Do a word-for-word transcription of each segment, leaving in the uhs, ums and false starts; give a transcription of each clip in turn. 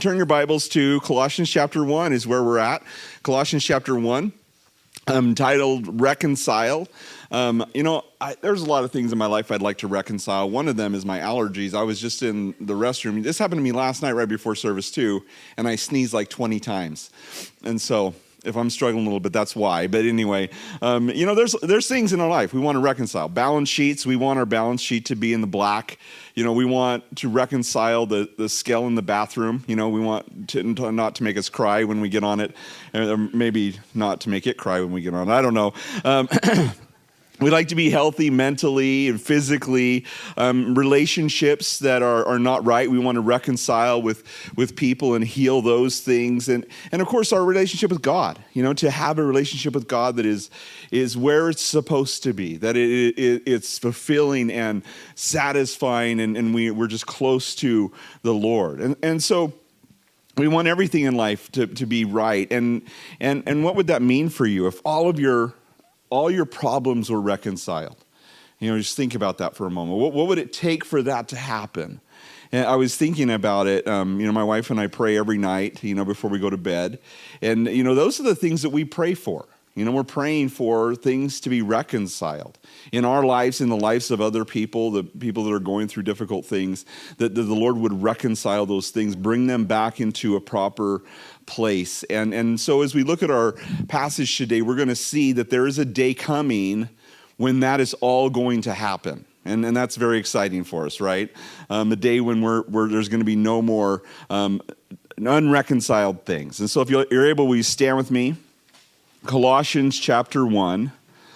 turn your Bibles to Colossians chapter one is where we're at. Colossians chapter one, um, titled Reconcile. Um, you know, I, there's a lot of things in my life I'd like to reconcile. One of them is my allergies. I was just in the restroom. This happened to me last night right before service too, and I sneezed like twenty times. And so if I'm struggling a little bit, that's why. But anyway, um, you know, there's there's things in our life we want to reconcile. Balance sheets, we want our balance sheet to be in the black. You know, we want to reconcile the, the scale in the bathroom. You know, we want to, not to make us cry when we get on it, or maybe not to make it cry when we get on it. I don't know. Um, We like to be healthy mentally and physically. Um, relationships that are, are not right, we want to reconcile with, with people and heal those things. And, and of course, our relationship with God, you know, to have a relationship with God that is, is where it's supposed to be, that it, it, it's fulfilling and satisfying, and, and we, we're just close to the Lord. And, and so we want everything in life to, to be right. And, and, and what would that mean for you if all of your all your problems were reconciled? You know, just think about that for a moment. What, what would it take for that to happen? And I was thinking about it. Um, you know, my wife and I pray every night, you know, before we go to bed. And, you know, those are the things that we pray for. You know, we're praying for things to be reconciled in our lives, in the lives of other people, the people that are going through difficult things, that the Lord would reconcile those things, bring them back into a proper place. And, and so as we look at our passage today, we're going to see that there is a day coming when that is all going to happen. And, and that's very exciting for us, right? Um, the day when we're, we're, there's going to be no more um, unreconciled things. And so if you're, you're able, will you stand with me? Colossians chapter one,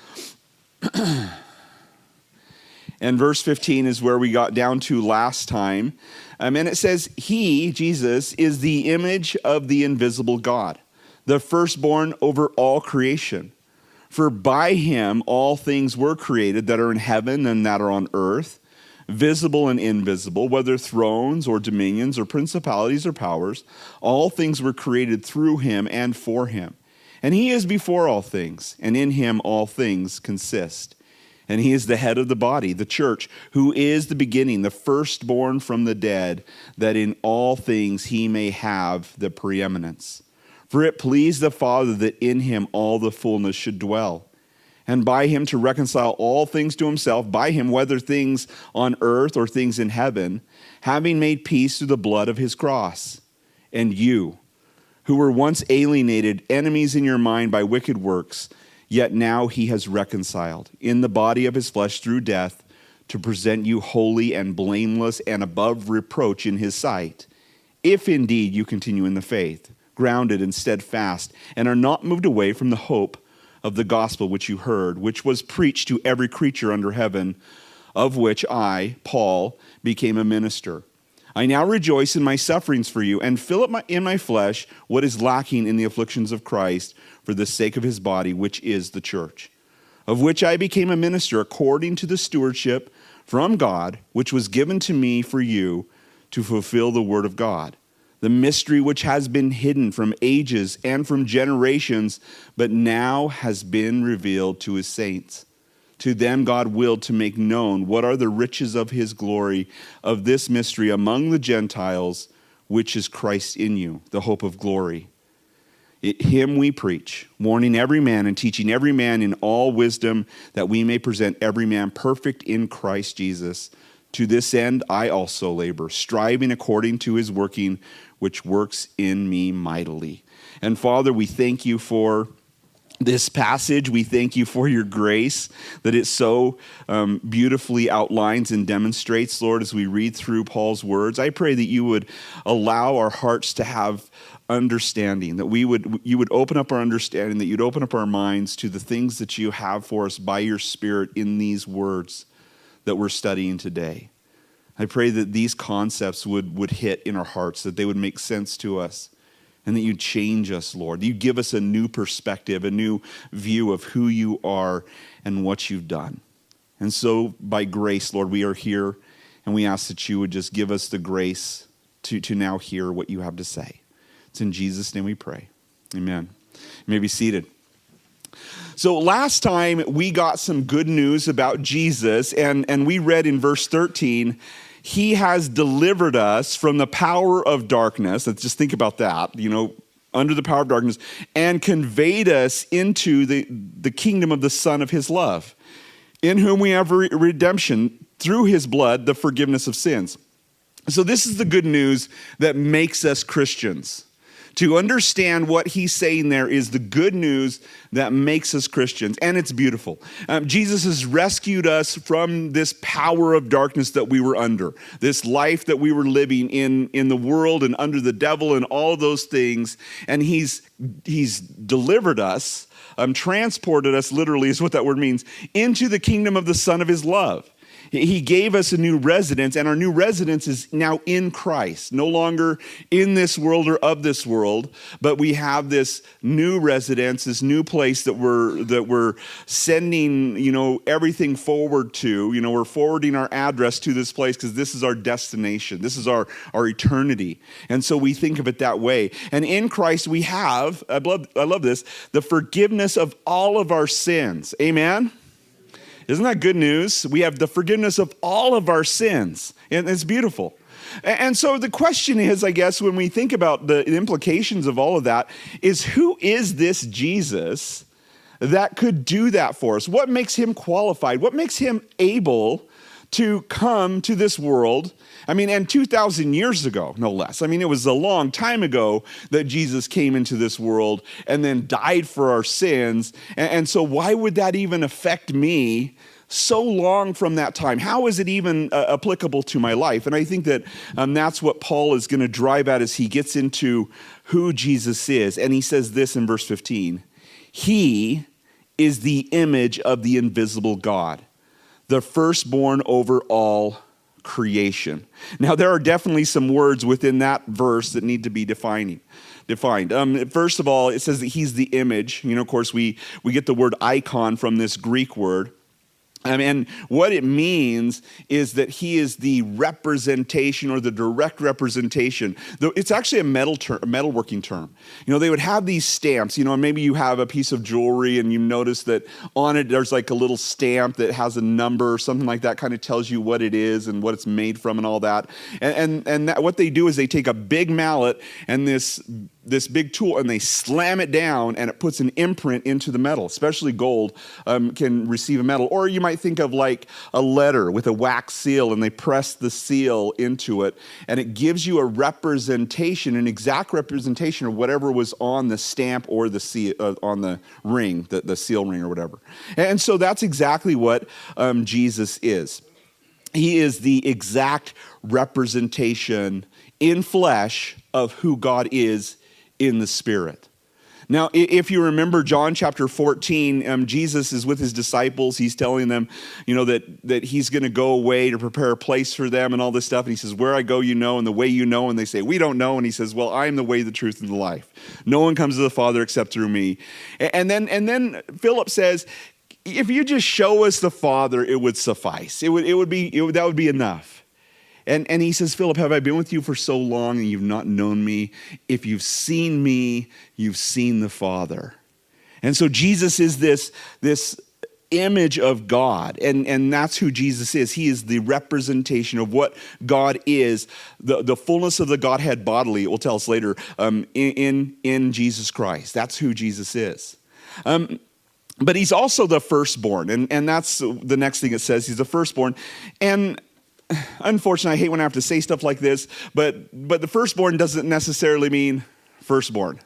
and verse fifteen is where we got down to last time. Um, and it says, He, Jesus, is the image of the invisible God, the firstborn over all creation. For by him all things were created that are in heaven and that are on earth, visible and invisible, whether thrones or dominions or principalities or powers. All things were created through him and for him. And he is before all things, and in him all things consist. And he is the head of the body, the church, who is the beginning, the firstborn from the dead, that in all things he may have the preeminence. For it pleased the Father that in him all the fullness should dwell, and by him to reconcile all things to himself, by him, whether things on earth or things in heaven, having made peace through the blood of his cross. And you, who were once alienated, enemies in your mind by wicked works, yet now he has reconciled in the body of his flesh through death to present you holy and blameless and above reproach in his sight, if indeed you continue in the faith, grounded and steadfast, and are not moved away from the hope of the gospel which you heard, which was preached to every creature under heaven, of which I, Paul, became a minister. I now rejoice in my sufferings for you, and fill up my, in my flesh what is lacking in the afflictions of Christ for the sake of his body, which is the church, of which I became a minister according to the stewardship from God, which was given to me for you to fulfill the word of God, the mystery which has been hidden from ages and from generations, but now has been revealed to his saints. To them God willed to make known what are the riches of his glory, of this mystery among the Gentiles, which is Christ in you, the hope of glory. It, him we preach, warning every man and teaching every man in all wisdom, that we may present every man perfect in Christ Jesus. To this end I also labor, striving according to his working, which works in me mightily. And Father, we thank you for this passage. We thank you for your grace, that it so um, beautifully outlines and demonstrates, Lord, as we read through Paul's words. I pray that you would allow our hearts to have understanding, that we would you would open up our understanding, that you'd open up our minds to the things that you have for us by your Spirit in these words that we're studying today. I pray that these concepts would, would hit in our hearts, that they would make sense to us, and that you change us, Lord. You give us a new perspective, a new view of who you are and what you've done. And so by grace, Lord, we are here, and we ask that you would just give us the grace to, to now hear what you have to say. It's in Jesus' name we pray. Amen. You may be seated. So last time we got some good news about Jesus, and, and we read in verse thirteen, he has delivered us from the power of darkness. Let's just think about that, you know, under the power of darkness, and conveyed us into the, the kingdom of the Son of his love, in whom we have re- redemption through his blood, the forgiveness of sins. So this is the good news that makes us Christians. To understand what he's saying there is the good news that makes us Christians, and it's beautiful. Um, Jesus has rescued us from this power of darkness that we were under, this life that we were living in, in the world and under the devil and all those things, and he's, he's delivered us, um, transported us, literally is what that word means, into the kingdom of the Son of his love. He gave us a new residence, and our new residence is now in Christ, no longer in this world or of this world, but we have this new residence, this new place that we're that we're sending, you know, everything forward to. You know, we're forwarding our address to this place because this is our destination. This is our, our eternity. And so we think of it that way. And in Christ we have, I love, I love this, the forgiveness of all of our sins. Amen? Isn't that good news? We have the forgiveness of all of our sins, and it's beautiful. And so the question is, I guess, when we think about the implications of all of that, is who is this Jesus that could do that for us? What makes him qualified? What makes him able to come to this world? I mean, and two thousand years ago, no less. I mean, it was a long time ago that Jesus came into this world and then died for our sins. And, and so why would that even affect me so long from that time? How is it even uh, applicable to my life? And I think that um, that's what Paul is going to drive at as he gets into who Jesus is. And he says this in verse fifteen, he is the image of the invisible God, the firstborn over all creation. Now, there are definitely some words within that verse that need to be defining, defined. Um, first of all, it says that he's the image. You know, of course, we, we get the word icon from this Greek word. Um, and what it means is that he is the representation or the direct representation. Though it's actually a metal term, a metalworking term. You know, they would have these stamps, you know, and maybe you have a piece of jewelry and you notice that on it there's like a little stamp that has a number or something like that, kind of tells you what it is and what it's made from and all that. And and, and that, what they do is they take a big mallet and this this big tool and they slam it down and it puts an imprint into the metal. Especially gold um, can receive a metal. Or you might think of like a letter with a wax seal and they press the seal into it and it gives you a representation, an exact representation of whatever was on the stamp or the seal, uh, on the ring, the, the seal ring or whatever. And so that's exactly what um, Jesus is. He is the exact representation in flesh of who God is in the Spirit. Now, if you remember John chapter fourteen, um, Jesus is with his disciples. He's telling them, you know, that, that he's going to go away to prepare a place for them and all this stuff. And he says, where I go, you know, and the way you know. And they say, we don't know. And he says, well, I am the way, the truth, and the life. No one comes to the Father except through me. And then, and then Philip says, if you just show us the Father, it would suffice. It would, it would be, it would, that would be enough. And, and he says, Philip, have I been with you for so long and you've not known me? If you've seen me, you've seen the Father. And so Jesus is this, this image of God, and, and that's who Jesus is. He is the representation of what God is, the, the fullness of the Godhead bodily, it will tell us later, um, in, in, in Jesus Christ. That's who Jesus is. Um, but he's also the firstborn, and, and that's the next thing it says. He's the firstborn. And unfortunately, I hate when I have to say stuff like this, but but the firstborn doesn't necessarily mean firstborn.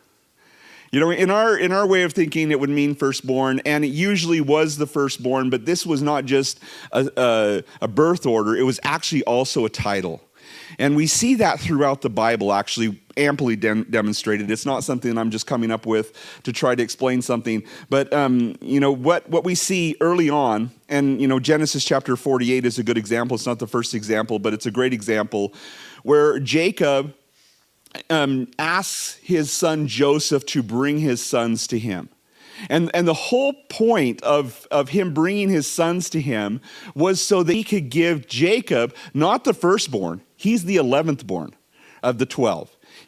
You know, in our in our way of thinking, it would mean firstborn, and it usually was the firstborn, but this was not just a, a, a birth order, it was actually also a title. And we see that throughout the Bible, actually amply de- demonstrated. It's not something I'm just coming up with to try to explain something. But, um, you know, what, what we see early on, and, you know, Genesis chapter forty-eight is a good example. It's not the first example, but it's a great example where Jacob um, asks his son Joseph to bring his sons to him. And, and the whole point of, of him bringing his sons to him was so that he could give Jacob, not the firstborn, he's the eleventh born of the twelve.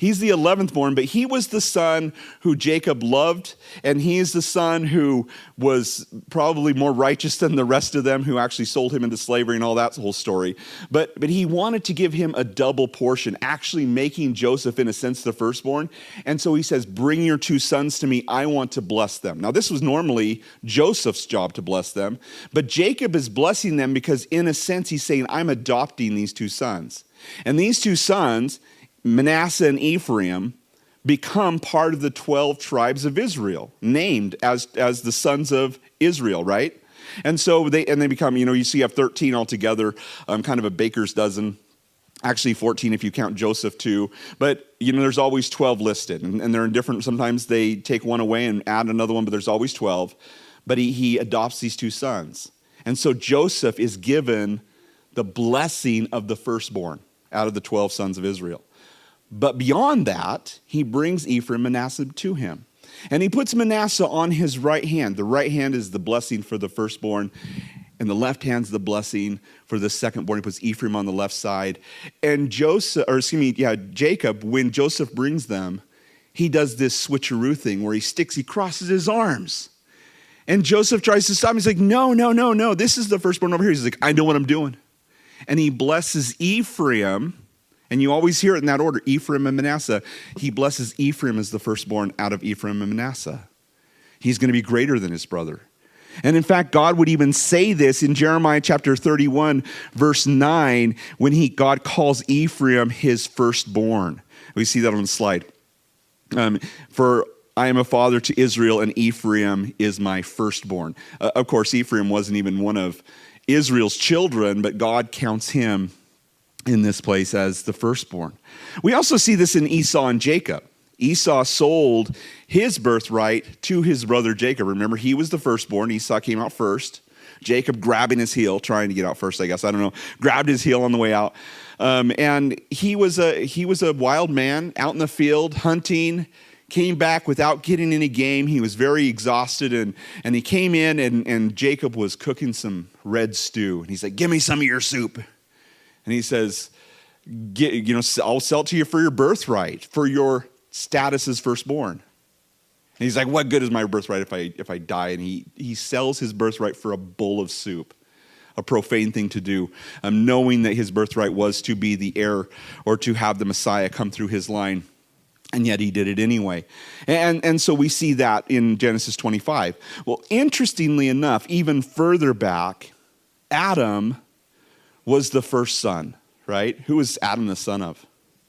He's the eleventh born, but he was the son who Jacob loved, and he is the son who was probably more righteous than the rest of them who actually sold him into slavery and all that whole story. But, but he wanted to give him a double portion, actually making Joseph, in a sense, the firstborn. And so he says, bring your two sons to me. I want to bless them. Now, this was normally Joseph's job to bless them, but Jacob is blessing them because, in a sense, he's saying, I'm adopting these two sons. And these two sons, Manasseh and Ephraim, become part of the twelve tribes of Israel, named as, as the sons of Israel, right? And so they and they become, you know, you see you have thirteen altogether, um, kind of a baker's dozen. Actually fourteen if you count Joseph too. But, you know, there's always twelve listed. And, and they're in different, sometimes they take one away and add another one, but there's always twelve. But he, he adopts these two sons. And so Joseph is given the blessing of the firstborn out of the twelve sons of Israel. But beyond that, he brings Ephraim, Manasseh to him. And he puts Manasseh on his right hand. The right hand is the blessing for the firstborn, and the left hand's the blessing for the secondborn. He puts Ephraim on the left side. And Joseph, or excuse me, yeah, Jacob, when Joseph brings them, he does this switcheroo thing where he sticks, he crosses his arms. And Joseph tries to stop him. He's like, no, no, no, no. This is the firstborn over here. He's like, I know what I'm doing. And he blesses Ephraim. And you always hear it in that order, Ephraim and Manasseh. He blesses Ephraim as the firstborn out of Ephraim and Manasseh. He's going to be greater than his brother. And in fact, God would even say this in Jeremiah chapter thirty-one, verse nine, when he God calls Ephraim his firstborn. We see that on the slide. Um, for I am a father to Israel, and Ephraim is my firstborn. Uh, of course, Ephraim wasn't even one of Israel's children, but God counts him in this place as the firstborn. We also see this in Esau and Jacob. Esau sold his birthright to his brother Jacob. Remember, he was the firstborn. Esau came out first. Jacob grabbing his heel, trying to get out first, I guess. I don't know. Grabbed his heel on the way out. Um, and he was a he was a wild man out in the field hunting. Came back without getting any game. He was very exhausted, and, and he came in, and, and Jacob was cooking some red stew. And he's like, give me some of your soup. And he says, Get, you know, I'll sell it to you for your birthright, for your status as firstborn. And he's like, what good is my birthright if I if I die? And he, he sells his birthright for a bowl of soup, a profane thing to do, um, knowing that his birthright was to be the heir or to have the Messiah come through his line. And yet he did it anyway. And, and so we see that in Genesis twenty-five. Well, interestingly enough, even further back, Adam was the first son, right? Who was Adam the son of?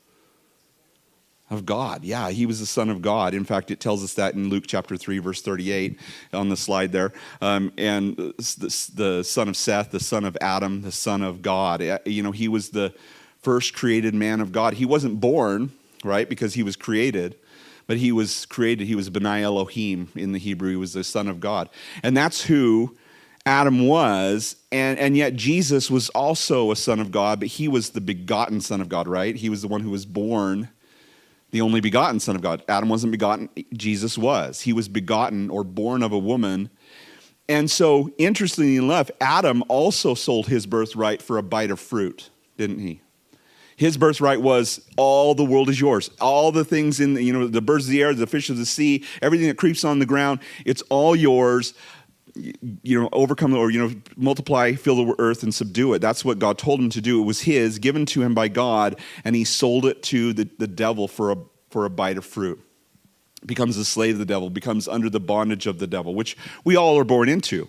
Of God. Yeah, he was the son of God. In fact, it tells us that in Luke chapter three, verse thirty-eight on the slide there. Um, and the, the son of Seth, the son of Adam, the son of God. You know, he was the first created man of God. He wasn't born, right, because he was created, but he was created. He was B'nai Elohim in the Hebrew. He was the son of God. And that's who Adam was, and, and yet Jesus was also a son of God, but he was the begotten son of God, right? He was the one who was born, the only begotten son of God. Adam wasn't begotten, Jesus was. He was begotten or born of a woman. And so, interestingly enough, Adam also sold his birthright for a bite of fruit, didn't he? His birthright was all the world is yours. All the things in, the, you know, the birds of the air, the fish of the sea, everything that creeps on the ground, it's all yours. You know, overcome or, you know, multiply, fill the earth and subdue it. That's what God told him to do. It was his, given to him by God, and he sold it to the, the devil for a, for a bite of fruit. Becomes a slave of the devil, becomes under the bondage of the devil, which we all are born into.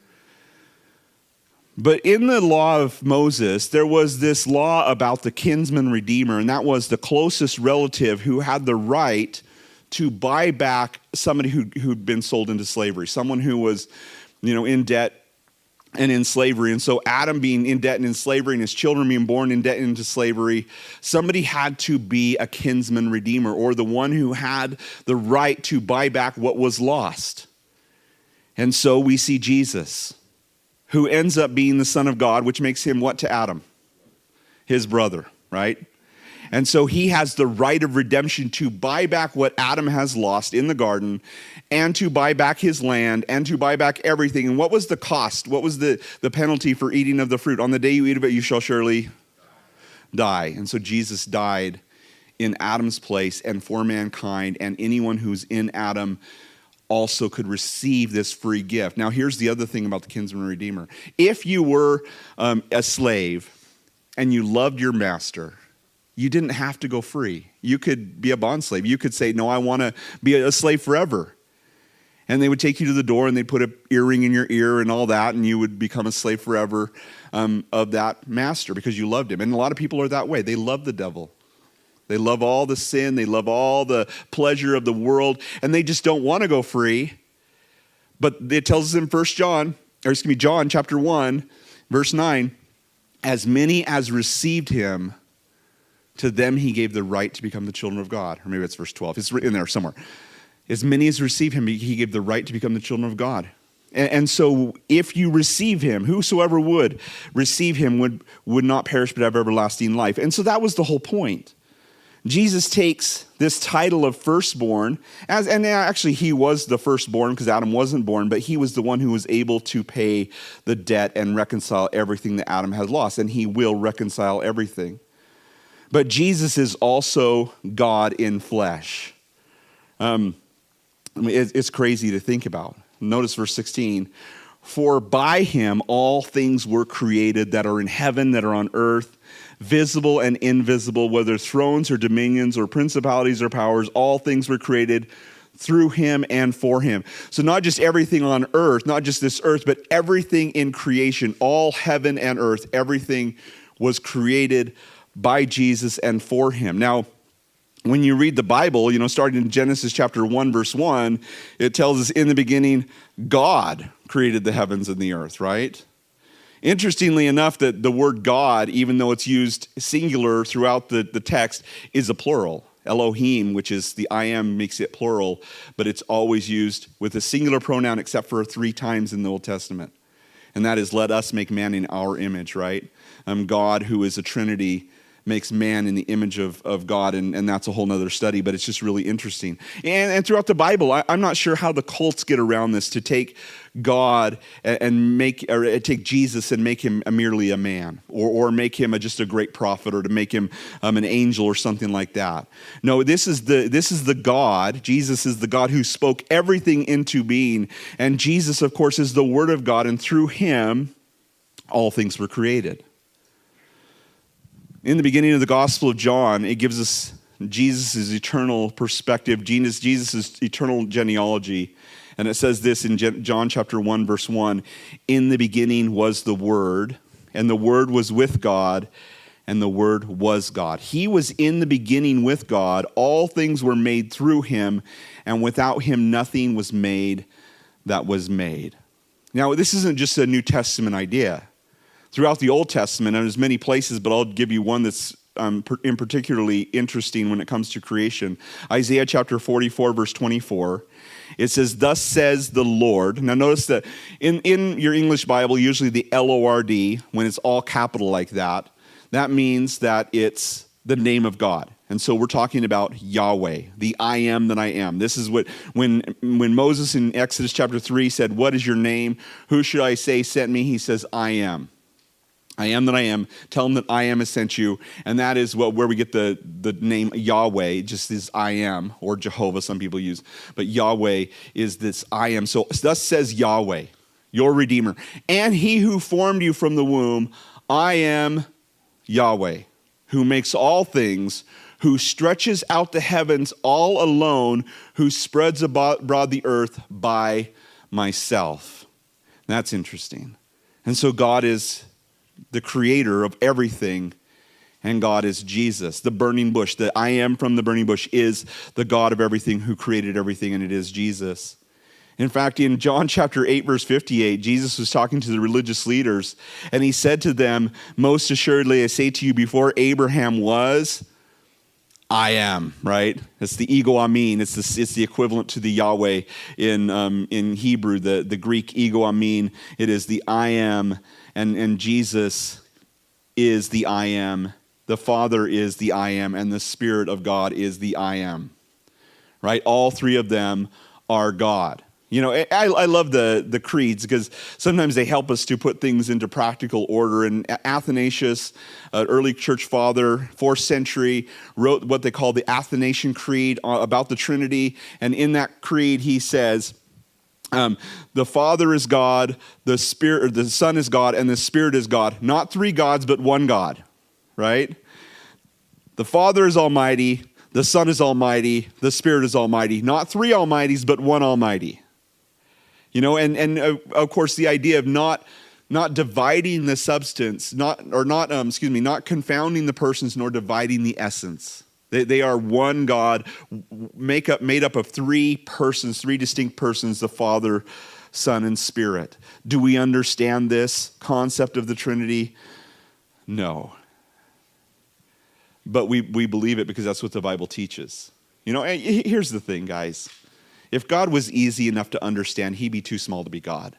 But in the law of Moses, there was this law about the kinsman redeemer, and that was the closest relative who had the right to buy back somebody who, who'd been sold into slavery, someone who was, you know, in debt and in slavery. And so Adam being in debt and in slavery and his children being born in debt and into slavery, somebody had to be a kinsman redeemer, or the one who had the right to buy back what was lost. And so we see Jesus, who ends up being the Son of God, which makes him what to Adam? His brother, right? And so he has the right of redemption to buy back what Adam has lost in the garden, and to buy back his land, and to buy back everything. And what was the cost? What was the, the penalty for eating of the fruit? On the day you eat of it, you shall surely die. And so Jesus died in Adam's place and for mankind, and anyone who's in Adam also could receive this free gift. Now, here's the other thing about the kinsman redeemer. If you were um, a slave and you loved your master, you didn't have to go free. You could be a bond slave. You could say, no, I want to be a slave forever. And they would take you to the door and they'd put an earring in your ear and all that, and you would become a slave forever um, of that master because you loved him. And a lot of people are that way. They love the devil. They love all the sin. They love all the pleasure of the world, and they just don't want to go free. But it tells us in First John, or excuse me, John chapter one, verse nine, as many as received him, to them he gave the right to become the children of God. Or maybe it's verse twelve. It's in there somewhere. As many as received him, he gave the right to become the children of God. And, and so if you receive him, whosoever would receive him would, would not perish but have everlasting life. And so that was the whole point. Jesus takes this title of firstborn, as, and actually he was the firstborn because Adam wasn't born, but he was the one who was able to pay the debt and reconcile everything that Adam had lost, and he will reconcile everything. But Jesus is also God in flesh. Um, I mean, it, it's crazy to think about. Notice verse sixteen. For by him all things were created that are in heaven, that are on earth, visible and invisible, whether thrones or dominions or principalities or powers, all things were created through him and for him. So not just everything on earth, not just this earth, but everything in creation, all heaven and earth, everything was created by Jesus and for him. Now, when you read the Bible, you know, starting in Genesis chapter one, verse one, it tells us in the beginning, God created the heavens and the earth, right? Interestingly enough, that the word God, even though it's used singular throughout the, the text, is a plural. Elohim, which is the I am, makes it plural, but it's always used with a singular pronoun except for three times in the Old Testament. And that is, let us make man in our image, right? Um, God, who is a Trinity, makes man in the image of, of God, and, and that's a whole nother study, but it's just really interesting. And, and throughout the Bible, I, I'm not sure how the cults get around this, to take God and, and make, or take Jesus and make him a merely a man, or, or make him a, just a great prophet, or to make him um, an angel or something like that. No, this is the this is the God. Jesus is the God who spoke everything into being, and Jesus, of course, is the Word of God, and through him, all things were created. In the beginning of the Gospel of John, it gives us Jesus' eternal perspective, Jesus' Jesus' eternal genealogy. And it says this in John chapter one, verse one, in the beginning was the Word, and the Word was with God, and the Word was God. He was in the beginning with God. All things were made through him, and without him nothing was made that was made. Now, this isn't just a New Testament idea. Throughout the Old Testament, and there's many places, but I'll give you one that's um, in particularly interesting when it comes to creation. Isaiah chapter forty-four, verse twenty-four. It says, thus says the Lord. Now notice that in, in your English Bible, usually the L O R D, when it's all capital like that, that means that it's the name of God. And so we're talking about Yahweh, the I am that I am. This is what, when, when Moses in Exodus chapter three said, what is your name? Who should I say sent me? He says, I am. I am that I am. Tell them that I am has sent you. And that is what where we get the, the name Yahweh, just is I am, or Jehovah, some people use. But Yahweh is this I am. So thus says Yahweh, your Redeemer. And he who formed you from the womb, I am Yahweh, who makes all things, who stretches out the heavens all alone, who spreads abroad the earth by myself. That's interesting. And so God is the creator of everything, and God is Jesus. The burning bush, the I am from the burning bush, is the God of everything who created everything, and it is Jesus. In fact, in John chapter eight, verse fifty-eight, Jesus was talking to the religious leaders, and he said to them, most assuredly, I say to you, before Abraham was, I am, right? It's the ego amin. It's the, it's the equivalent to the Yahweh in um, in Hebrew, the, the Greek ego amin. It is the I am, and, and Jesus is the I am. The Father is the I am, and the Spirit of God is the I am, right? All three of them are God. You know, I, I love the, the creeds because sometimes they help us to put things into practical order. And Athanasius, an early church father, fourth century, wrote what they call the Athanasian Creed about the Trinity. And in that creed, he says, um, the Father is God, the Spirit, or the Son is God, and the Spirit is God. Not three gods, but one God, right? The Father is almighty, the Son is almighty, the Spirit is almighty. Not three almighties, but one almighty. You know, and, and uh, of course, the idea of not, not dividing the substance, not or not, um, excuse me, not confounding the persons, nor dividing the essence. They, they are one God, make up, made up of three persons, three distinct persons, the Father, Son, and Spirit. Do we understand this concept of the Trinity? No. But we, we believe it because that's what the Bible teaches. You know, here's the thing, guys. If God was easy enough to understand, he'd be too small to be God.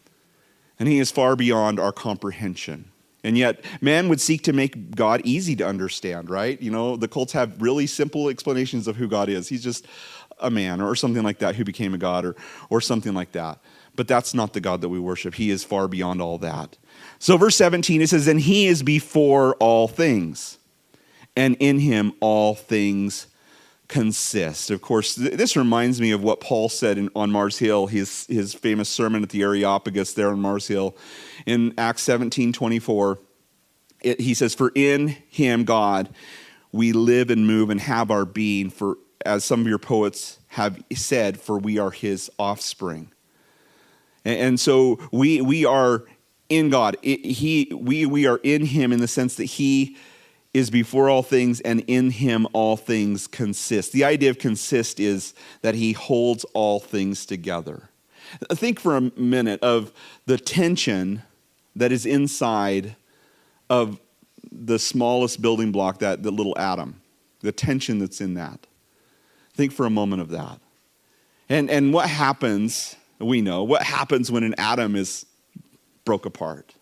And he is far beyond our comprehension. And yet, man would seek to make God easy to understand, right? You know, the cults have really simple explanations of who God is. He's just a man or something like that who became a God or, or something like that. But that's not the God that we worship. He is far beyond all that. So verse seventeen, it says, and he is before all things, and in him all things consist. Of course, th- this reminds me of what Paul said in, on Mars Hill, his, his famous sermon at the Areopagus there on Mars Hill. In Acts seventeen twenty-four, it, he says, for in him, God, we live and move and have our being, for as some of your poets have said, for we are his offspring. And, and so we we are in God. It, he we we are in him in the sense that he is before all things, and in him all things consist. The idea of consist is that he holds all things together. Think for a minute of the tension that is inside of the smallest building block, that the little atom, the tension that's in that. Think for a moment of that. And, and what happens, we know, what happens when an atom is broke apart?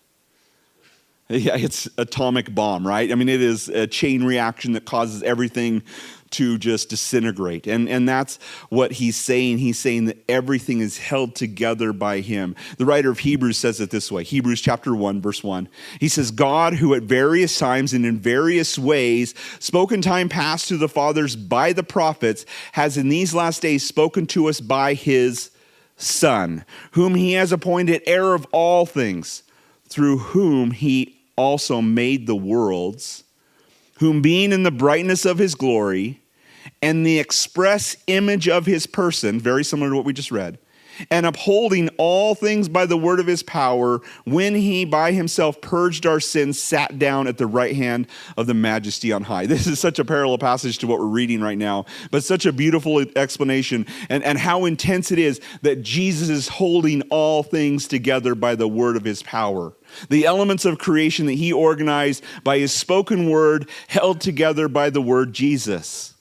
Yeah, it's atomic bomb, right? I mean, it is a chain reaction that causes everything to just disintegrate. And, and that's what he's saying. He's saying that everything is held together by him. The writer of Hebrews says it this way. Hebrews chapter one, verse one. He says, God, who at various times and in various ways spoke in time past to the fathers by the prophets, has in these last days spoken to us by his Son, whom he has appointed heir of all things, through whom he also made the worlds, whom being in the brightness of his glory and the express image of his person, very similar to what we just read, and upholding all things by the word of his power, when he by himself purged our sins, sat down at the right hand of the majesty on high. This is such a parallel passage to what we're reading right now, but such a beautiful explanation, and, and how intense it is that Jesus is holding all things together by the word of his power. The elements of creation that he organized by his spoken word, held together by the word Jesus.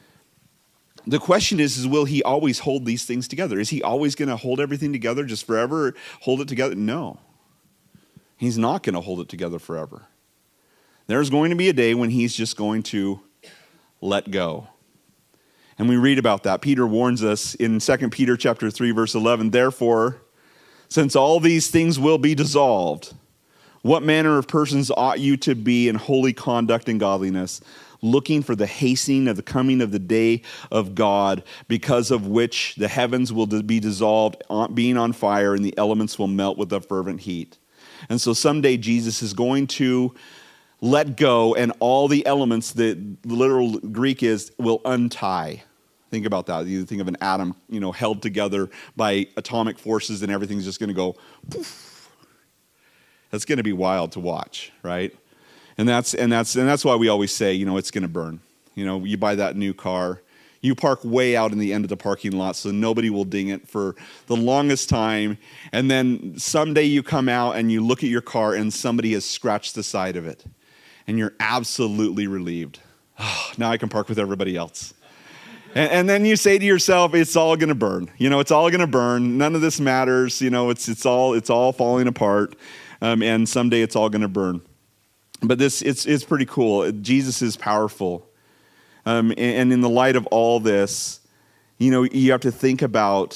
The question is, is will he always hold these things together? Is he always going to hold everything together just forever, hold it together? No. He's not going to hold it together forever. There's going to be a day when he's just going to let go. And we read about that. Peter warns us in Second Peter chapter three, verse eleven, therefore, since all these things will be dissolved, what manner of persons ought you to be in holy conduct and godliness, looking for the hastening of the coming of the day of God, because of which the heavens will be dissolved, being on fire, and the elements will melt with a fervent heat. And so someday Jesus is going to let go, and all the elements, the literal Greek is, will untie. Think about that. You think of an atom, you know, held together by atomic forces, and everything's just going to go poof. That's going to be wild to watch, right? And that's and that's and that's why we always say, you know, it's going to burn. You know, you buy that new car, you park way out in the end of the parking lot so nobody will ding it for the longest time, and then someday you come out and you look at your car and somebody has scratched the side of it, and you're absolutely relieved. Oh, now I can park with everybody else. And, and then you say to yourself, it's all going to burn. You know, it's all going to burn. None of this matters. You know, it's it's all it's all falling apart. Um, and someday it's all going to burn. But this, it's it's pretty cool. Jesus is powerful. Um, and, and in the light of all this, you know, you have to think about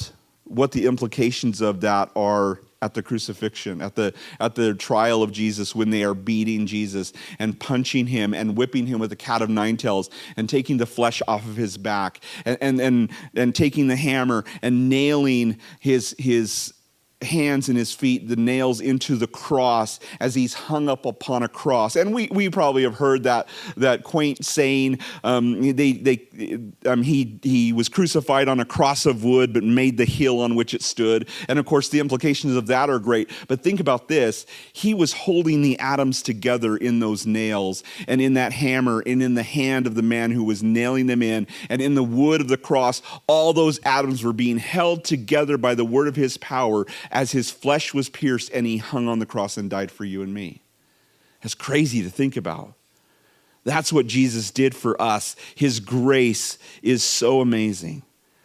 what the implications of that are at the crucifixion, at the at the trial of Jesus, when they are beating Jesus and punching him and whipping him with a cat of nine tails and taking the flesh off of his back and and and, and taking the hammer and nailing his his hands and his feet, the nails into the cross as he's hung up upon a cross. And we we probably have heard that that quaint saying, um, they they um, he he was crucified on a cross of wood, but made the hill on which it stood. And of course, the implications of that are great. But think about this: he was holding the atoms together in those nails, and in that hammer, and in the hand of the man who was nailing them in, and in the wood of the cross, all those atoms were being held together by the word of his power, as his flesh was pierced and he hung on the cross and died for you and me. That's crazy to think about. That's what Jesus did for us. His grace is so amazing.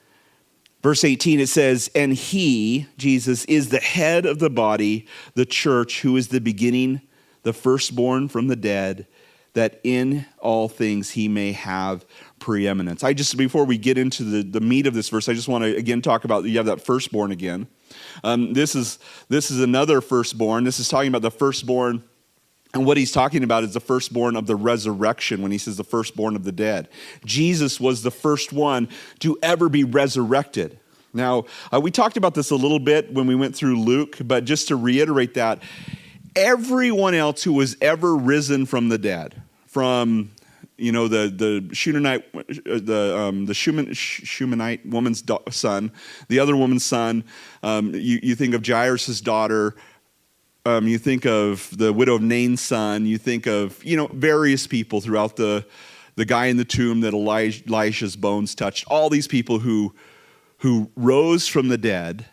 Verse eighteen, it says, and he, Jesus, is the head of the body, the church, who is the beginning, the firstborn from the dead, that in all things he may have preeminence. I just, before we get into the, the meat of this verse, I just want to again talk about, you have that firstborn again. Um, this is this is another firstborn. This is talking about the firstborn, and what he's talking about is the firstborn of the resurrection when he says the firstborn of the dead. Jesus was the first one to ever be resurrected. Now, uh, we talked about this a little bit when we went through Luke, but just to reiterate that, everyone else who was ever risen from the dead, from you know the the Shunammite, the um, the Shuman, Shunammite woman's do- son, the other woman's son. Um, you you think of Jairus' daughter. Um, you think of the widow of Nain's son. You think of you know various people throughout the the guy in the tomb that Elijah, Elisha's bones touched. All these people who who rose from the dead.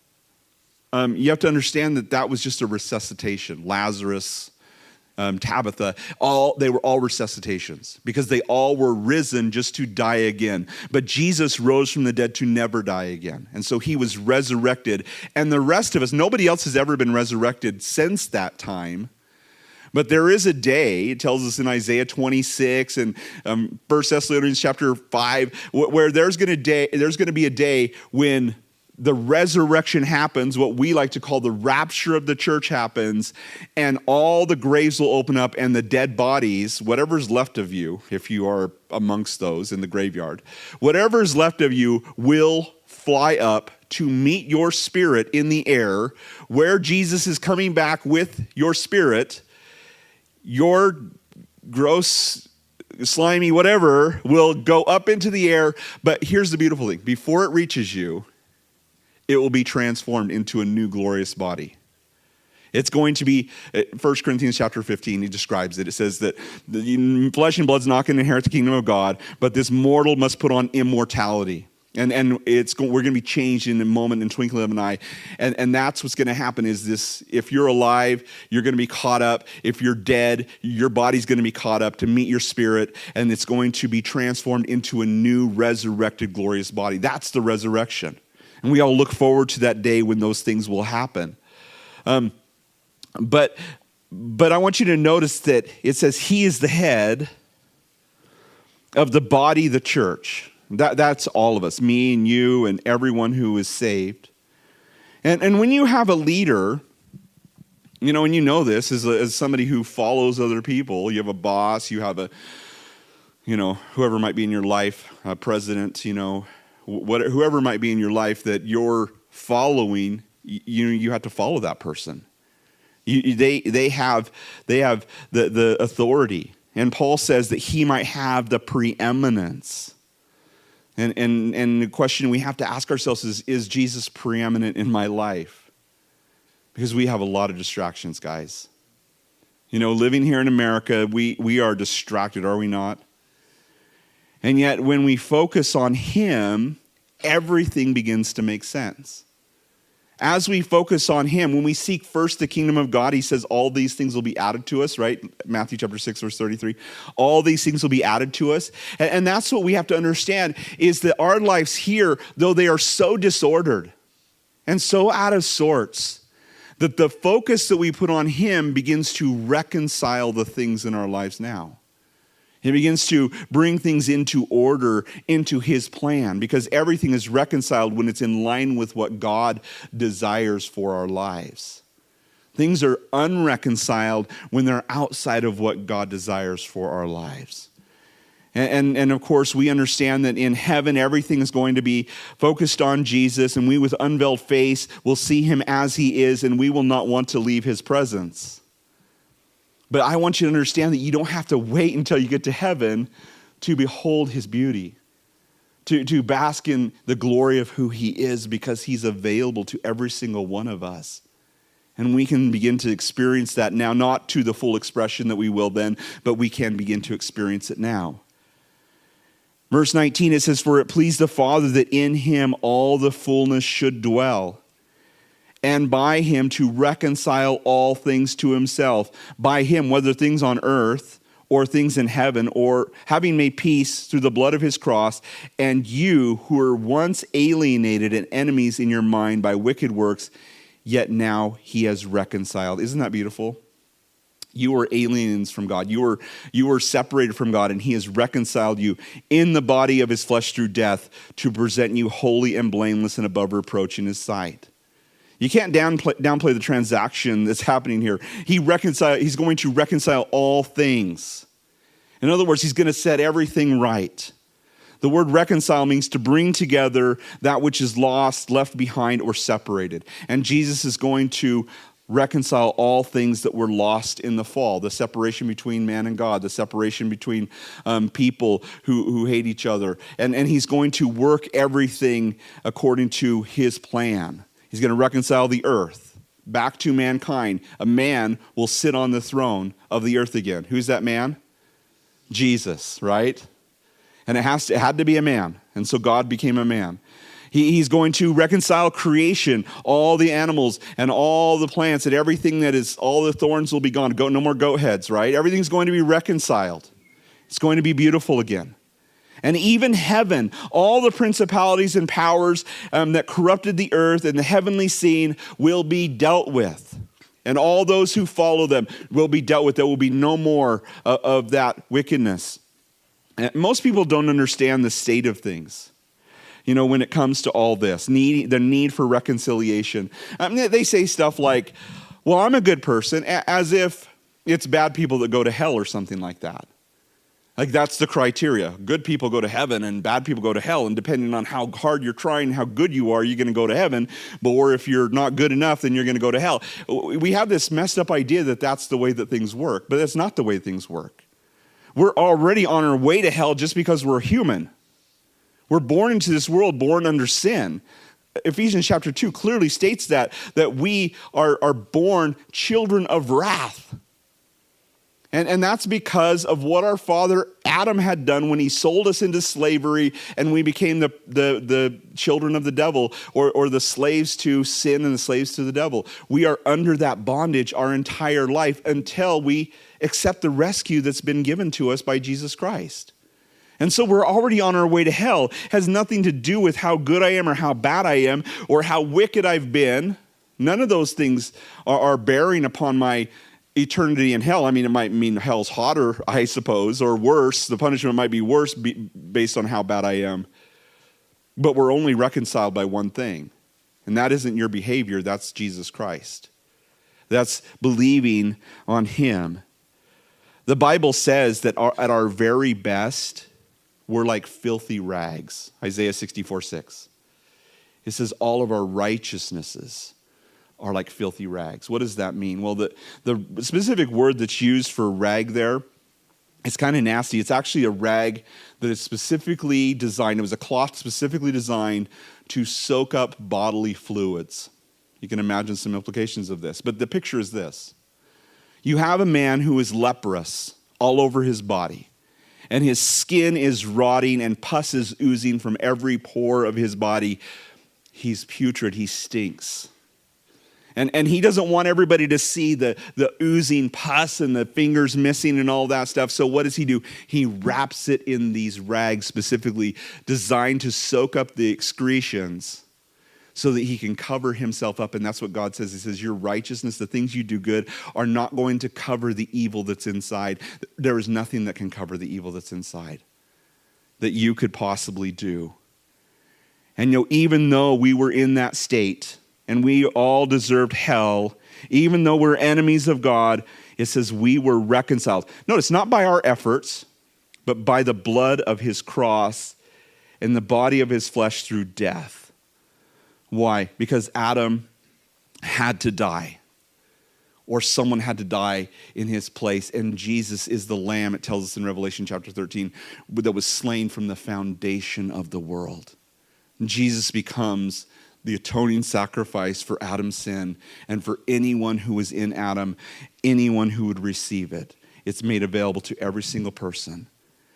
Um, you have to understand that that was just a resuscitation. Lazarus, um, Tabitha, all they were all resuscitations because they all were risen just to die again. But Jesus rose from the dead to never die again. And so he was resurrected. And the rest of us, nobody else has ever been resurrected since that time. But there is a day, it tells us in Isaiah twenty-six and um, First Thessalonians chapter five, where there's going to day, there's going to be a day when the resurrection happens, what we like to call the rapture of the church happens, and all the graves will open up and the dead bodies, whatever's left of you, if you are amongst those in the graveyard, whatever's left of you will fly up to meet your spirit in the air, where Jesus is coming back with your spirit. Your gross, slimy, whatever will go up into the air. But here's the beautiful thing. Before it reaches you, it will be transformed into a new glorious body. It's going to be, First Corinthians chapter fifteen, he describes it. It says that the flesh and blood's not going to inherit the kingdom of God, but this mortal must put on immortality. And and it's we're going to be changed in a moment, in twinkling of an eye. And, and that's what's going to happen is this: if you're alive, you're going to be caught up. If you're dead, your body's going to be caught up to meet your spirit, and it's going to be transformed into a new resurrected glorious body. That's the resurrection. And we all look forward to that day when those things will happen. Um, but but I want you to notice that it says he is the head of the body, the church. That, that's all of us, me and you and everyone who is saved. And, and when you have a leader, you know, and you know this as, a, as somebody who follows other people, you have a boss, you have a, you know, whoever might be in your life, a president, you know, what, whoever might be in your life that you're following, you, you have to follow that person. You, they, they have, they have the, the authority. And Paul says that he might have the preeminence. And, and, and the question we have to ask ourselves is, is Jesus preeminent in my life? Because we have a lot of distractions, guys. You know, living here in America, we, we are distracted, are we not? And yet when we focus on him, everything begins to make sense. As we focus on him, when we seek first the kingdom of God, he says all these things will be added to us, right? Matthew chapter six, verse thirty-three. All these things will be added to us. And, and that's what we have to understand is that our lives here, though they are so disordered and so out of sorts, that the focus that we put on him begins to reconcile the things in our lives now. He begins to bring things into order, into his plan, because everything is reconciled when it's in line with what God desires for our lives. Things are unreconciled when they're outside of what God desires for our lives. And, and, and of course, we understand that in heaven, everything is going to be focused on Jesus, and we with unveiled face will see him as he is, and we will not want to leave his presence. But I want you to understand that you don't have to wait until you get to heaven to behold his beauty, to, to bask in the glory of who he is, because he's available to every single one of us. And we can begin to experience that now, not to the full expression that we will then, but we can begin to experience it now. Verse nineteen, it says, "For it pleased the Father that in him all the fullness should dwell, and by him to reconcile all things to himself." By him, whether things on earth or things in heaven, or having made peace through the blood of his cross, and you who were once alienated and enemies in your mind by wicked works, yet now he has reconciled. Isn't that beautiful? You were aliens from God. You were, you were separated from God, and he has reconciled you in the body of his flesh through death to present you holy and blameless and above reproach in his sight. You can't downplay, downplay the transaction that's happening here. He reconcile, he's going to reconcile all things. In other words, he's going to set everything right. The word reconcile means to bring together that which is lost, left behind, or separated. And Jesus is going to reconcile all things that were lost in the fall, the separation between man and God, the separation between um, people who, who hate each other. And, and he's going to work everything according to his plan. He's going to reconcile the earth back to mankind. A man will sit on the throne of the earth again. Who's that man? Jesus, right? And it has to, it had to be a man. And so God became a man. He, he's going to reconcile creation, all the animals and all the plants and everything that is, all the thorns will be gone. Go, no more goat heads, right? Everything's going to be reconciled. It's going to be beautiful again. And even heaven, all the principalities and powers um, that corrupted the earth and the heavenly scene will be dealt with. And all those who follow them will be dealt with. There will be no more uh, of that wickedness. And most people don't understand the state of things, you know, when it comes to all this, need, the need for reconciliation. I mean, they say stuff like, well, I'm a good person, as if it's bad people that go to hell or something like that. Like that's the criteria. Good people go to heaven and bad people go to hell. And depending on how hard you're trying, how good you are, you're going to go to heaven. But or if you're not good enough, then you're going to go to hell. We have this messed up idea that that's the way that things work. But that's not the way things work. We're already on our way to hell just because we're human. We're born into this world, born under sin. Ephesians chapter two clearly states that, that we are, are born children of wrath. And, and that's because of what our father Adam had done when he sold us into slavery and we became the, the, the children of the devil, or, or the slaves to sin and the slaves to the devil. We are under that bondage our entire life until we accept the rescue that's been given to us by Jesus Christ. And so we're already on our way to hell. It has nothing to do with how good I am or how bad I am or how wicked I've been. None of those things are, are bearing upon my eternity in hell. I mean, it might mean hell's hotter, I suppose, or worse. The punishment might be worse be, based on how bad I am. But we're only reconciled by one thing, and that isn't your behavior. That's Jesus Christ. That's believing on him. The Bible says that our, at our very best, we're like filthy rags. Isaiah sixty-four six. It says all of our righteousnesses are like filthy rags. What does that mean? Well, the, the specific word that's used for rag there, it's kind of nasty. It's actually a rag that is specifically designed, it was a cloth specifically designed to soak up bodily fluids. You can imagine some implications of this. But the picture is this. You have a man who is leprous all over his body, and his skin is rotting and pus is oozing from every pore of his body. He's putrid, he stinks. And, and he doesn't want everybody to see the, the oozing pus and the fingers missing and all that stuff. So what does he do? He wraps it in these rags specifically designed to soak up the excretions so that he can cover himself up. And that's what God says. He says, your righteousness, the things you do good, are not going to cover the evil that's inside. There is nothing that can cover the evil that's inside that you could possibly do. And you know, even though we were in that state and we all deserved hell, even though we're enemies of God, it says we were reconciled. Notice, not by our efforts, but by the blood of his cross and the body of his flesh through death. Why? Because Adam had to die, or someone had to die in his place. And Jesus is the Lamb, it tells us in Revelation chapter thirteen, that was slain from the foundation of the world. Jesus becomes the atoning sacrifice for Adam's sin and for anyone who was in Adam, anyone who would receive it. It's made available to every single person.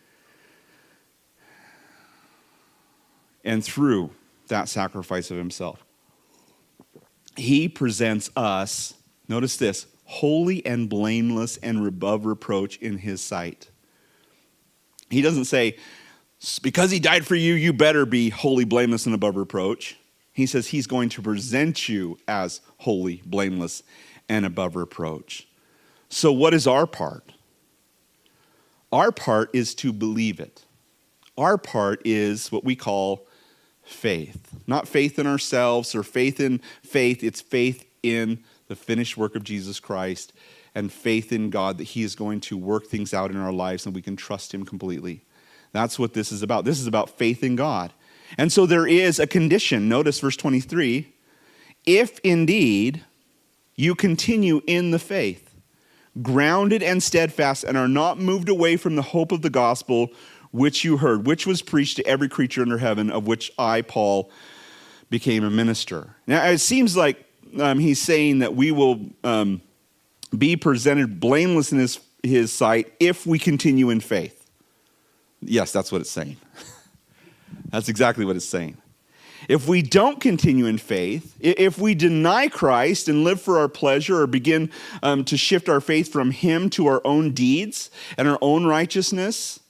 And through that sacrifice of himself, he presents us, notice this, holy and blameless and above reproach in his sight. He doesn't say, because he died for you, you better be holy, blameless, and above reproach. He says he's going to present you as holy, blameless, and above reproach. So what is our part? Our part is to believe it. Our part is what we call faith. Not faith in ourselves or faith in faith. It's faith in the finished work of Jesus Christ and faith in God that he is going to work things out in our lives and we can trust him completely. That's what this is about. This is about faith in God. And so there is a condition. Notice verse twenty-three. If indeed you continue in the faith, grounded and steadfast, and are not moved away from the hope of the gospel which you heard, which was preached to every creature under heaven, of which I, Paul, became a minister. Now, it seems like um, he's saying that we will um, be presented blameless in his, his sight if we continue in faith. Yes, that's what it's saying. That's exactly what it's saying. If we don't continue in faith, if we deny Christ and live for our pleasure or begin um, to shift our faith from him to our own deeds and our own righteousness,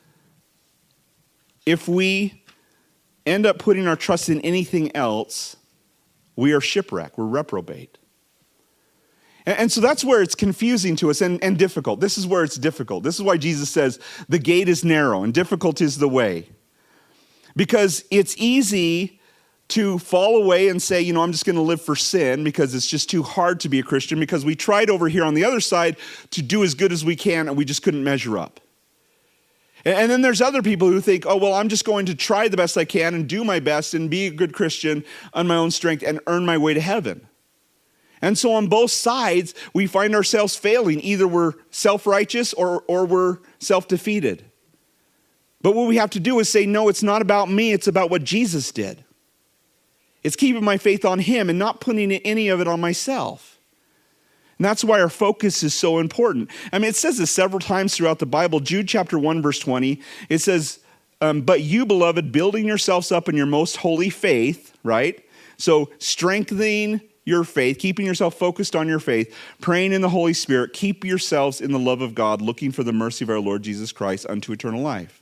if we end up putting our trust in anything else, we are shipwrecked, we're reprobate. And, and so that's where it's confusing to us and, and difficult. This is where it's difficult. This is why Jesus says the gate is narrow and difficult is the way. Because it's easy to fall away and say, you know, I'm just going to live for sin because it's just too hard to be a Christian, because we tried over here on the other side to do as good as we can and we just couldn't measure up. And then there's other people who think, oh, well, I'm just going to try the best I can and do my best and be a good Christian on my own strength and earn my way to heaven. And so on both sides, we find ourselves failing. Either we're self-righteous or, or we're self-defeated. But what we have to do is say, no, it's not about me. It's about what Jesus did. It's keeping my faith on him and not putting any of it on myself. And that's why our focus is so important. I mean, it says this several times throughout the Bible. Jude chapter one, verse twenty, it says, um, but you, beloved, building yourselves up in your most holy faith, right? So strengthening your faith, keeping yourself focused on your faith, praying in the Holy Spirit, keep yourselves in the love of God, looking for the mercy of our Lord Jesus Christ unto eternal life.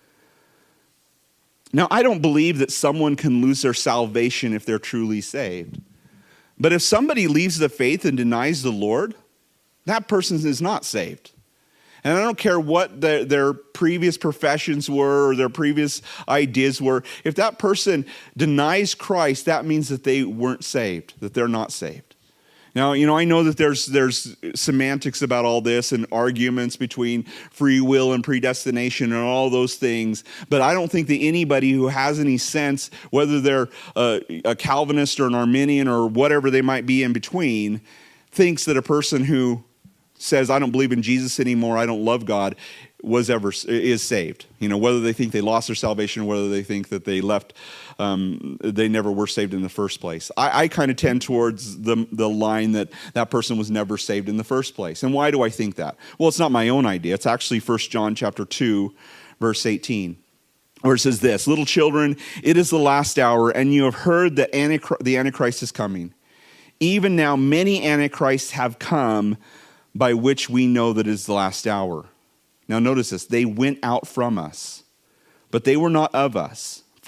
Now, I don't believe that someone can lose their salvation if they're truly saved. But if somebody leaves the faith and denies the Lord, that person is not saved. And I don't care what their, their previous professions were or their previous ideas were. If that person denies Christ, that means that they weren't saved, that they're not saved. Now, you know, I know that there's there's semantics about all this and arguments between free will and predestination and all those things, but I don't think that anybody who has any sense, whether they're a, a Calvinist or an Arminian or whatever they might be in between, thinks that a person who says, I don't believe in Jesus anymore, I don't love God, was ever is saved. You know, whether they think they lost their salvation, whether they think that they left, um, they never were saved in the first place. I, I kind of tend towards the the line that that person was never saved in the first place. And why do I think that? Well, it's not my own idea. It's actually First John chapter two, verse eighteen, where it says this: little children, it is the last hour, and you have heard that Antichrist, the Antichrist is coming. Even now, many Antichrists have come, by which we know that it is the last hour. Now notice this, they went out from us, but they were not of us.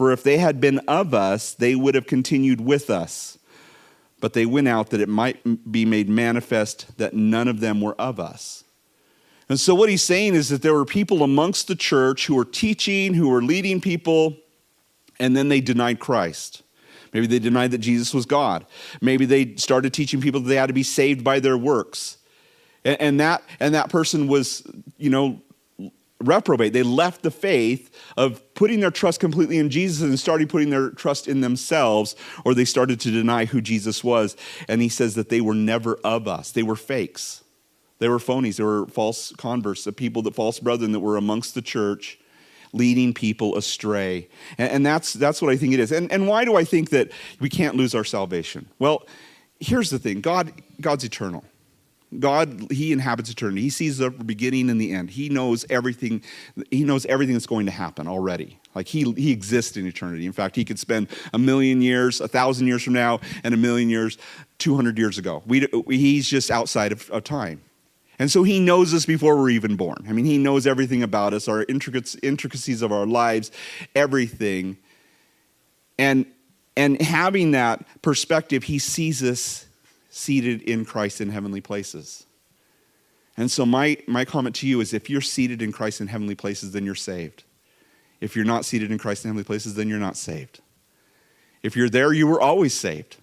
For if they had been of us, they would have continued with us. But they went out that it might be made manifest that none of them were of us. And so what he's saying is that there were people amongst the church who were teaching, who were leading people, and then they denied Christ. Maybe they denied that Jesus was God. Maybe they started teaching people that they had to be saved by their works. And, and that and that person was, you know, reprobate. They left the faith of putting their trust completely in Jesus and started putting their trust in themselves, or they started to deny who Jesus was. And he says that they were never of us. They were fakes. They were phonies. They were false converts, the people, the false brethren that were amongst the church, leading people astray. And, and that's that's what I think it is. And, and why do I think that we can't lose our salvation? Well, here's the thing. God, God's eternal. God, he inhabits eternity. He sees the beginning and the end. He knows everything. He knows everything that's going to happen already. Like he, he exists in eternity. In fact, he could spend a million years, a thousand years from now, and a million years, two hundred years ago. We, he's just outside of, of time. And so he knows us before we're even born. I mean, he knows everything about us, our intricacies of our lives, everything. And, and having that perspective, he sees us seated in Christ in heavenly places. And so my, my comment to you is, if you're seated in Christ in heavenly places, then you're saved. If you're not seated in Christ in heavenly places, then you're not saved. If you're there, you were always saved.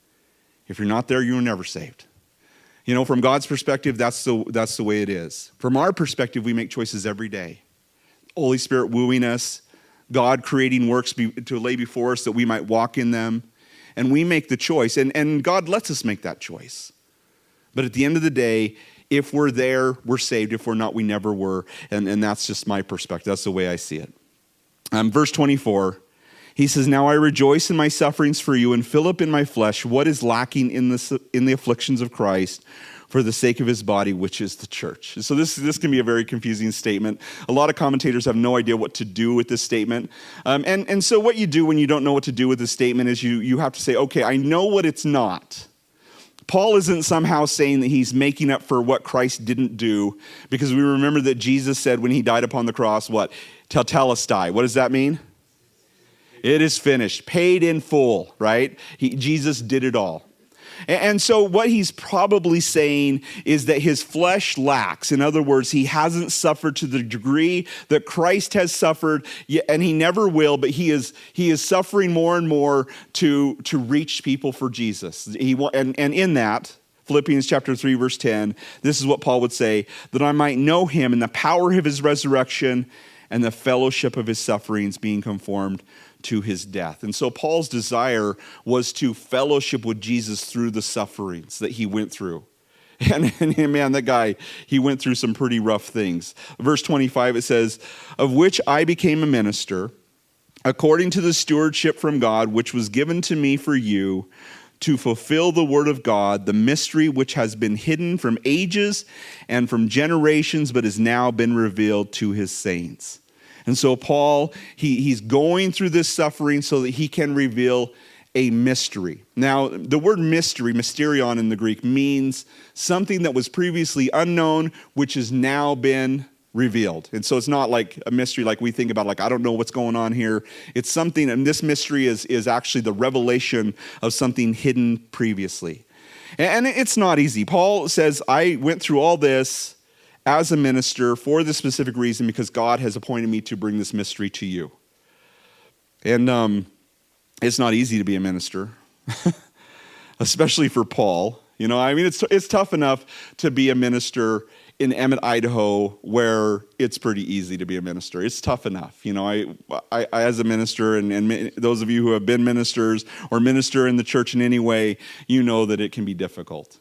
If you're not there, you were never saved. You know, from God's perspective, that's the, that's the way it is. From our perspective, we make choices every day. Holy Spirit wooing us, God creating works be, to lay before us that we might walk in them. And we make the choice, and, and God lets us make that choice. But at the end of the day, if we're there, we're saved. If we're not, we never were. And, and that's just my perspective. That's the way I see it. Um, verse twenty-four, he says, "Now I rejoice in my sufferings for you and fill up in my flesh what is lacking in the, in the afflictions of Christ for the sake of his body, which is the church." So this, this can be a very confusing statement. A lot of commentators have no idea what to do with this statement. Um, and, and so what you do when you don't know what to do with this statement is you, you have to say, okay, I know what it's not. Paul isn't somehow saying that he's making up for what Christ didn't do, because we remember that Jesus said when he died upon the cross, what? Tetelestai. What does that mean? It is finished, paid in full, right? He, Jesus did it all. And, and so what he's probably saying is that his flesh lacks. In other words, he hasn't suffered to the degree that Christ has suffered, and he never will, but he is he is suffering more and more to, to reach people for Jesus. He and, and in that, Philippians chapter three, verse ten, this is what Paul would say, that I might know him and the power of his resurrection and the fellowship of his sufferings, being conformed to his death. And so Paul's desire was to fellowship with Jesus through the sufferings that he went through. And, and man, that guy, he went through some pretty rough things. Verse twenty-five, it says, "Of which I became a minister, according to the stewardship from God, which was given to me for you, to fulfill the word of God, the mystery which has been hidden from ages and from generations, but has now been revealed to his saints." And so Paul, he, he's going through this suffering so that he can reveal a mystery. Now, the word mystery, mysterion in the Greek, means something that was previously unknown, which has now been revealed. And so it's not like a mystery like we think about, like, I don't know what's going on here. It's something, and this mystery is, is actually the revelation of something hidden previously. And it's not easy. Paul says, I went through all this as a minister for this specific reason, because God has appointed me to bring this mystery to you. And um, it's not easy to be a minister, especially for Paul. You know, I mean, it's it's tough enough to be a minister in Emmett, Idaho, where it's pretty easy to be a minister. It's tough enough. You know, I, I, I as a minister, and, and those of you who have been ministers or minister in the church in any way, you know that it can be difficult.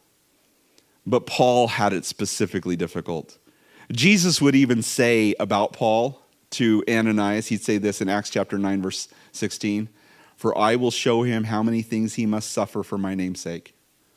But Paul had it specifically difficult. Jesus would even say about Paul to Ananias, he'd say this in Acts chapter nine, verse sixteen, "For I will show him how many things he must suffer for my name's sake."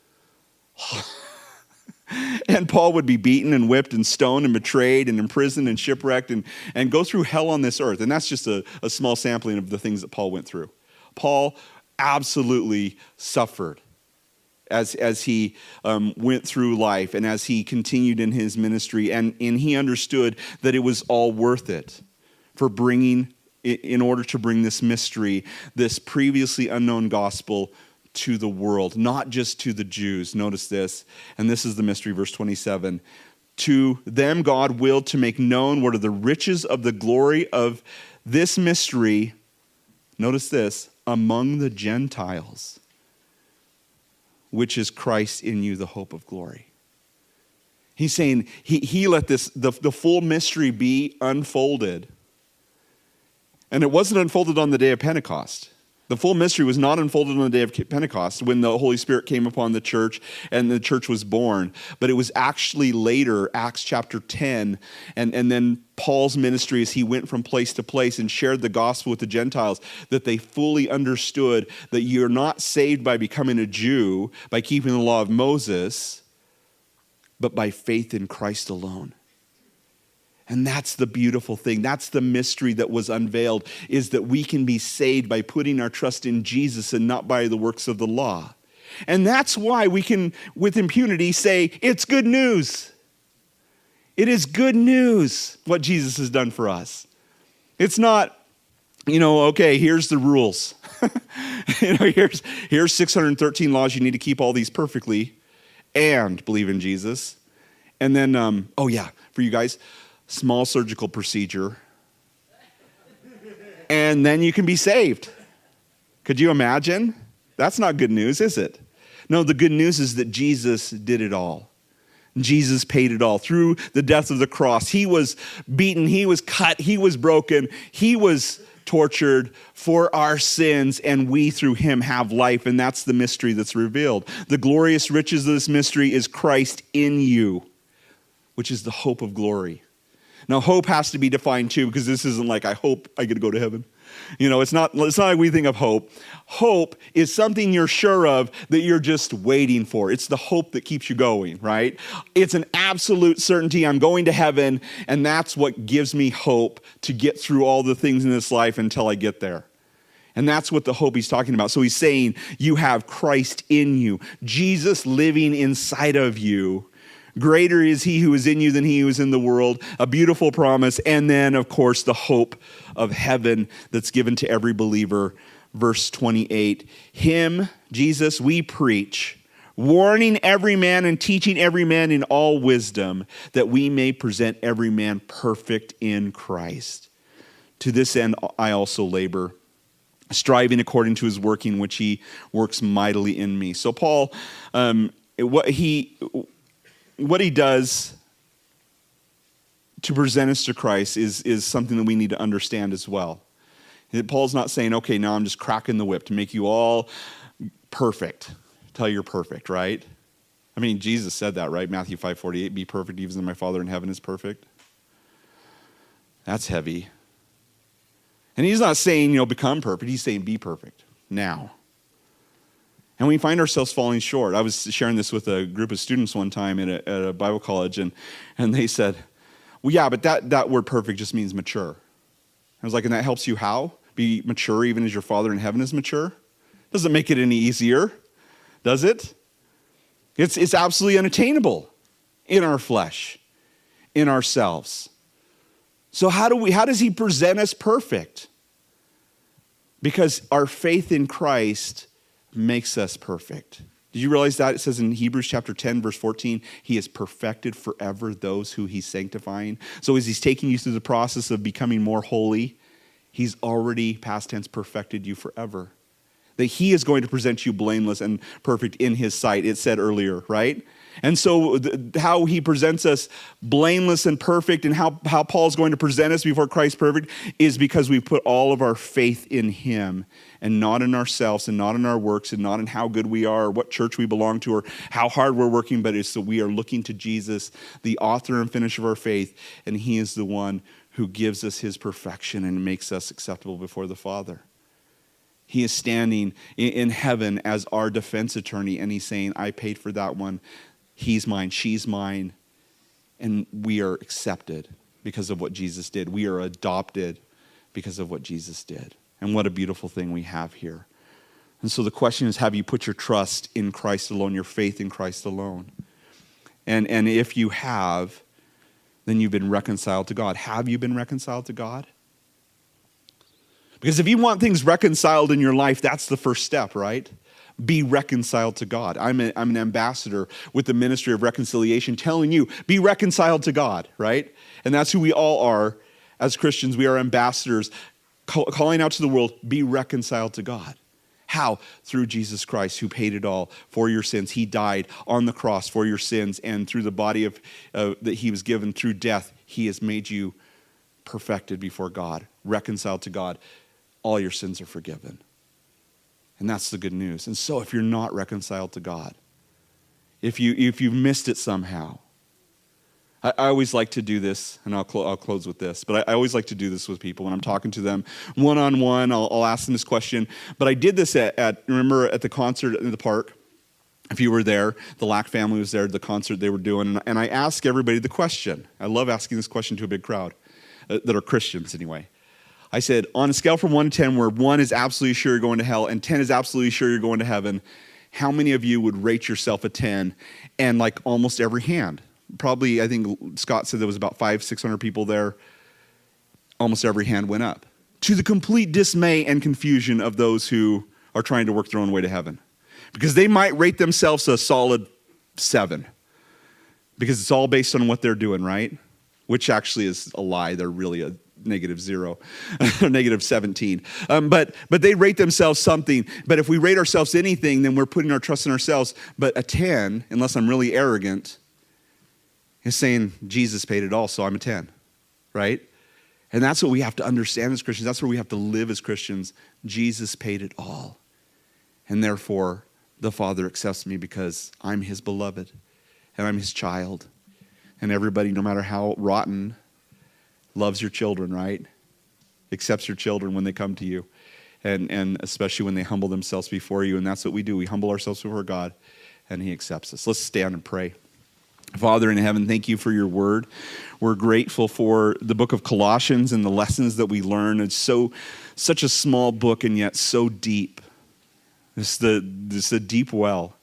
And Paul would be beaten and whipped and stoned and betrayed and imprisoned and shipwrecked and, and go through hell on this earth. And that's just a, a small sampling of the things that Paul went through. Paul absolutely suffered as as he um, went through life and as he continued in his ministry. And, and he understood that it was all worth it for bringing in order to bring this mystery, this previously unknown gospel to the world, not just to the Jews. Notice this, and this is the mystery, verse twenty-seven. To them God willed to make known what are the riches of the glory of this mystery, notice this, among the Gentiles, which is Christ in you, the hope of glory. He's saying he, he let this the, the full mystery be unfolded. And it wasn't unfolded on the day of Pentecost. The full mystery was not unfolded on the day of Pentecost when the Holy Spirit came upon the church and the church was born. But it was actually later, Acts chapter ten, and, and then Paul's ministry as he went from place to place and shared the gospel with the Gentiles, that they fully understood that you're not saved by becoming a Jew, by keeping the law of Moses, but by faith in Christ alone. And that's the beautiful thing. That's the mystery that was unveiled, is that we can be saved by putting our trust in Jesus and not by the works of the law. And that's why we can, with impunity, say, it's good news. It is good news what Jesus has done for us. It's not, you know, okay, here's the rules. you know, here's, here's six hundred thirteen laws. You need to keep all these perfectly and believe in Jesus. And then, um, oh yeah, for you guys, small surgical procedure, and then you can be saved. Could you imagine? That's not good news, is it? No, the good news is that Jesus did it all. Jesus paid it all through the death of the cross. He was beaten, he was cut, he was broken, he was tortured for our sins, and we through him have life, and that's the mystery that's revealed. The glorious riches of this mystery is Christ in you, which is the hope of glory. Now, hope has to be defined too, because this isn't like, I hope I get to go to heaven. You know, it's not, it's not like we think of hope. Hope is something you're sure of that you're just waiting for. It's the hope that keeps you going, right? It's an absolute certainty. I'm going to heaven, and that's what gives me hope to get through all the things in this life until I get there. And that's what the hope he's talking about. So he's saying you have Christ in you, Jesus living inside of you. Greater is he who is in you than he who is in the world. A beautiful promise. And then, of course, the hope of heaven that's given to every believer. Verse twenty-eight, him, Jesus, we preach, warning every man and teaching every man in all wisdom, that we may present every man perfect in Christ. To this end, I also labor, striving according to his working, which he works mightily in me. So Paul, um, what he... What he does to present us to Christ is, is something that we need to understand as well. Paul's not saying, okay, now I'm just cracking the whip to make you all perfect. Tell you you're perfect, right? I mean, Jesus said that, right? Matthew five forty-eight, be perfect even as my Father in heaven is perfect. That's heavy. And he's not saying, you know, become perfect. He's saying be perfect now. And we find ourselves falling short. I was sharing this with a group of students one time at a, at a Bible college, and, and they said, well, yeah, but that, that word perfect just means mature. I was like, and that helps you how? Be mature even as your Father in heaven is mature? Doesn't make it any easier, does it? It's, it's absolutely unattainable in our flesh, in ourselves. So how do we? How does he present us perfect? Because our faith in Christ makes us perfect. Did you realize that? It says in Hebrews chapter ten, verse fourteen, he has perfected forever those who he's sanctifying. So as he's taking you through the process of becoming more holy, he's already, past tense, perfected you forever. That he is going to present you blameless and perfect in his sight, it said earlier, right? And so th- how he presents us blameless and perfect, and how, how Paul's going to present us before Christ perfect, is because we put all of our faith in him and not in ourselves and not in our works and not in how good we are or what church we belong to or how hard we're working, but it's that we are looking to Jesus, the author and finisher of our faith, and he is the one who gives us his perfection and makes us acceptable before the Father. He is standing in heaven as our defense attorney, and he's saying, I paid for that one. He's mine, she's mine, and we are accepted because of what Jesus did. We are adopted because of what Jesus did. And what a beautiful thing we have here. And so the question is, have you put your trust in Christ alone, your faith in Christ alone? And, and if you have, then you've been reconciled to God. Have you been reconciled to God? Because if you want things reconciled in your life, that's the first step, right? Be reconciled to God. I'm, a, I'm an ambassador with the ministry of reconciliation telling you, be reconciled to God, right? And that's who we all are as Christians. We are ambassadors call, calling out to the world, be reconciled to God. How? Through Jesus Christ, who paid it all for your sins. He died on the cross for your sins, and through the body of uh, that he was given through death, he has made you perfected before God, reconciled to God. All your sins are forgiven. And that's the good news. And so if you're not reconciled to God, if, you, if you've missed it somehow, I, I always like to do this, and I'll, cl- I'll close with this, but I, I always like to do this with people when I'm talking to them one-on-one. I'll, I'll ask them this question. But I did this at, at, remember at the concert in the park, if you were there, the Lack family was there, the concert they were doing, and I ask everybody the question. I love asking this question to a big crowd uh, that are Christians anyway. I said, on a scale from one to ten, where one is absolutely sure you're going to hell and ten is absolutely sure you're going to heaven, how many of you would rate yourself a ten? And like almost every hand. Probably, I think Scott said there was about five, six hundred people there. Almost every hand went up. To the complete dismay and confusion of those who are trying to work their own way to heaven. Because they might rate themselves a solid seven. Because it's all based on what they're doing, right? Which actually is a lie. They're really a negative zero, or negative seventeen. Um, but but they rate themselves something. But if we rate ourselves anything, then we're putting our trust in ourselves. But a ten, unless I'm really arrogant, is saying Jesus paid it all, so I'm a ten, right? And that's what we have to understand as Christians. That's where we have to live as Christians. Jesus paid it all. And therefore, the Father accepts me because I'm his beloved and I'm his child. And everybody, no matter how rotten, loves your children, right? Accepts your children when they come to you. And, and especially when they humble themselves before you. And that's what we do. We humble ourselves before God and he accepts us. Let's stand and pray. Father in heaven, thank you for your word. We're grateful for the book of Colossians and the lessons that we learn. It's so such a small book and yet so deep. It's the this a deep well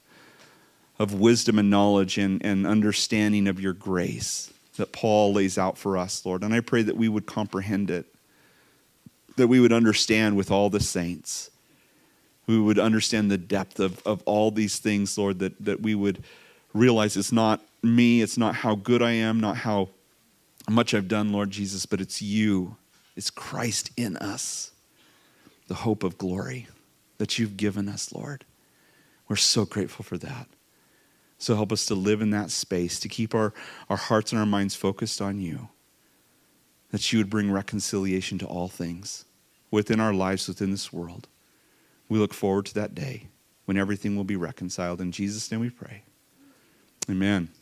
of wisdom and knowledge and, and understanding of your grace that Paul lays out for us, Lord. And I pray that we would comprehend it, that we would understand with all the saints. We would understand the depth of, of all these things, Lord, that, that we would realize it's not me, it's not how good I am, not how much I've done, Lord Jesus, but it's you. It's Christ in us, the hope of glory that you've given us, Lord. We're so grateful for that. So help us to live in that space, to keep our, our hearts and our minds focused on you, that you would bring reconciliation to all things within our lives, within this world. We look forward to that day when everything will be reconciled. In Jesus' name we pray. Amen.